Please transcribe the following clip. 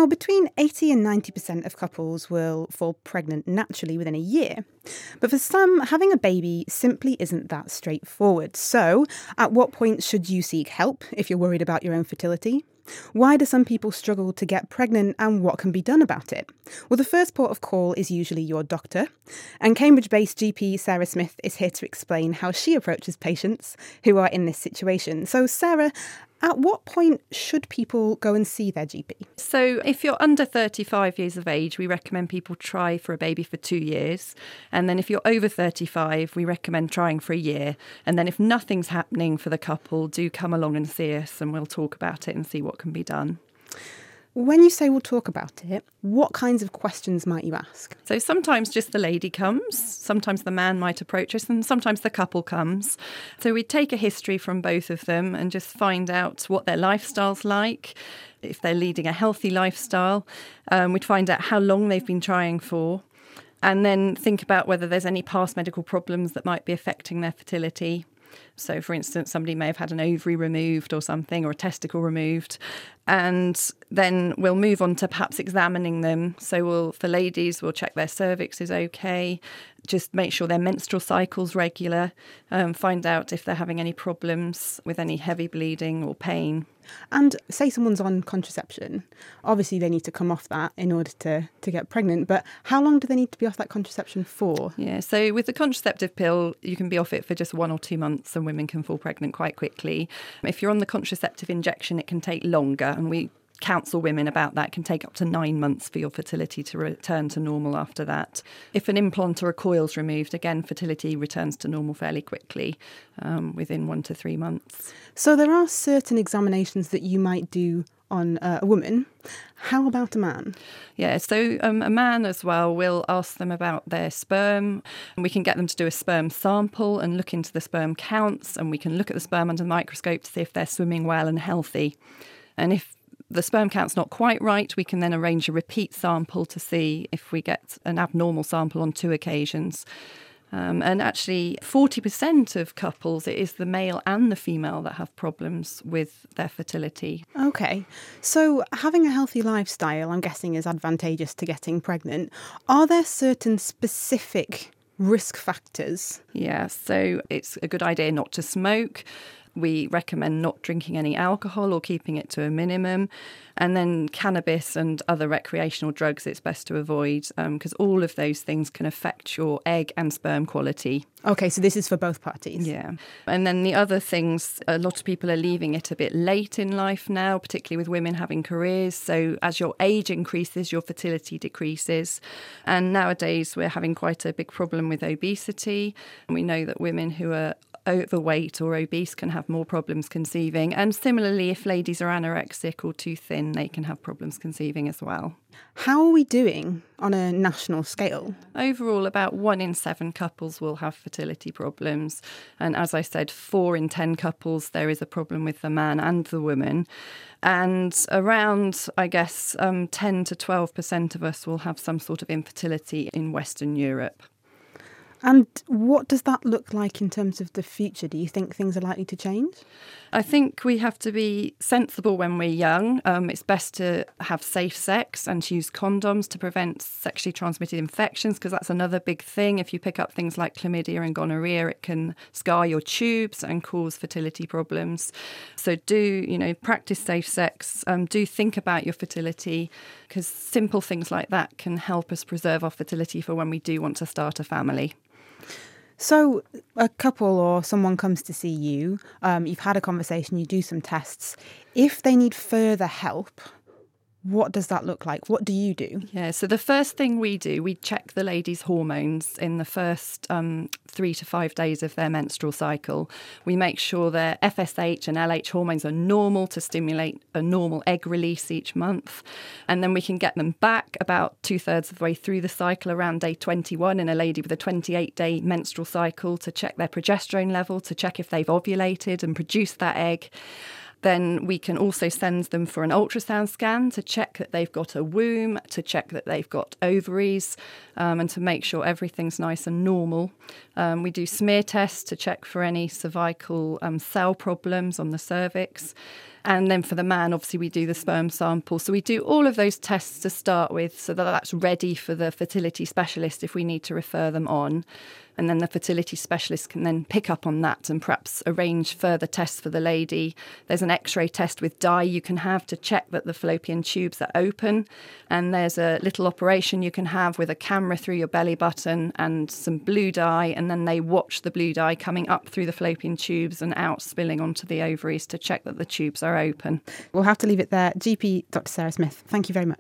Now, between 80 and 90% of couples will fall pregnant naturally within a year. But for some, having a baby simply isn't that straightforward. So, at what point should you seek help if you're worried about your own fertility? Why do some people struggle to get pregnant, and what can be done about it? Well, the first port of call is usually your doctor. And Cambridge-based GP Sarah Smith is here to explain how she approaches patients who are in this situation. So, Sarah, at what point should people go and see their GP? So if you're under 35 years of age, we recommend people try for a baby for 2 years. And then if you're over 35, we recommend trying for a year. And then if nothing's happening for the couple, do come along and see us and we'll talk about it and see what can be done. When you say we'll talk about it, what kinds of questions might you ask? So sometimes just the lady comes, sometimes the man might approach us, and sometimes the couple comes. So we take a history from both of them and just find out what their lifestyle's like, if they're leading a healthy lifestyle. We'd find out how long they've been trying for, and then think about whether there's any past medical problems that might be affecting their fertility. So, for instance, somebody may have had an ovary removed or something, or a testicle removed. And then we'll move on to perhaps examining them. So for ladies, we'll check their cervix is okay, just make sure their menstrual cycle's regular, find out if they're having any problems with any heavy bleeding or pain. And say someone's on contraception, obviously they need to come off that in order to get pregnant, but how long do they need to be off that contraception for? Yeah, so with the contraceptive pill, you can be off it for just 1 or 2 months and women can fall pregnant quite quickly. If you're on the contraceptive injection, it can take longer, and we counsel women about that. It can take up to 9 months for your fertility to return to normal after that. If an implant or a coil's removed, again, fertility returns to normal fairly quickly, within 1 to 3 months. So there are certain examinations that you might do on a woman. How about a man? Yeah, so a man as well, we'll ask them about their sperm. We can get them to do a sperm sample and look into the sperm counts, and we can look at the sperm under the microscope to see if they're swimming well and healthy. And if the sperm count's not quite right, we can then arrange a repeat sample to see if we get an abnormal sample on 2 occasions. And actually, 40% of couples, it is the male and the female that have problems with their fertility. Okay. So having a healthy lifestyle, I'm guessing, is advantageous to getting pregnant. Are there certain specific risk factors? Yeah, so it's a good idea not to smoke. We recommend not drinking any alcohol or keeping it to a minimum. And then cannabis and other recreational drugs, it's best to avoid, because all of those things can affect your egg and sperm quality. Okay, so this is for both parties. Yeah. And then the other things, a lot of people are leaving it a bit late in life now, particularly with women having careers. So as your age increases, your fertility decreases. And nowadays we're having quite a big problem with obesity. And we know that women who are overweight or obese can have more problems conceiving. And similarly, if ladies are anorexic or too thin, they can have problems conceiving as well. How are we doing on a national scale? Overall, about 1 in 7 couples will have fertility problems. And as I said, 4 in 10 couples, there is a problem with the man and the woman. And around, I guess, 10 to 12% of us will have some sort of infertility in Western Europe. And what does that look like in terms of the future? Do you think things are likely to change? I think we have to be sensible when we're young. It's best to have safe sex and to use condoms to prevent sexually transmitted infections, because that's another big thing. If you pick up things like chlamydia and gonorrhea, it can scar your tubes and cause fertility problems. So practice safe sex. Do think about your fertility, because simple things like that can help us preserve our fertility for when we do want to start a family. So a couple or someone comes to see you, you've had a conversation, you do some tests. If they need further help, what does that look like? What do you do? Yeah, so the first thing we do, we check the lady's hormones in the first 3 to 5 days of their menstrual cycle. We make sure their FSH and LH hormones are normal to stimulate a normal egg release each month. And then we can get them back about 2/3 of the way through the cycle, around day 21, in a lady with a 28-day menstrual cycle, to check their progesterone level, to check if they've ovulated and produced that egg. Then we can also send them for an ultrasound scan to check that they've got a womb, to check that they've got ovaries, and to make sure everything's nice and normal. We do smear tests to check for any cervical cell problems on the cervix. And then for the man, obviously, we do the sperm sample. So we do all of those tests to start with so that that's ready for the fertility specialist if we need to refer them on. And then the fertility specialist can then pick up on that and perhaps arrange further tests for the lady. There's an X-ray test with dye you can have to check that the fallopian tubes are open. And there's a little operation you can have with a camera through your belly button and some blue dye. And then they watch the blue dye coming up through the fallopian tubes and out spilling onto the ovaries to check that the tubes are open. We'll have to leave it there. GP Dr. Sarah Smith, thank you very much.